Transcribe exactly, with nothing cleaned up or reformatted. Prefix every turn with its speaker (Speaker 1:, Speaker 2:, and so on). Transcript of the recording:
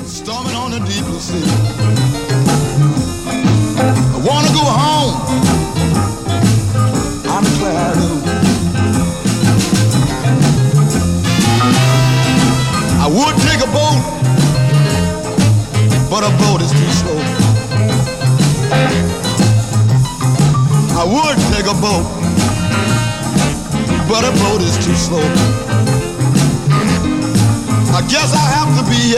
Speaker 1: storming on the deep blue sea. I wanna go home, I declare I do. I would take a boat, but a boat is too slow. I would take a boat, but a boat is too slow. I guess I have to be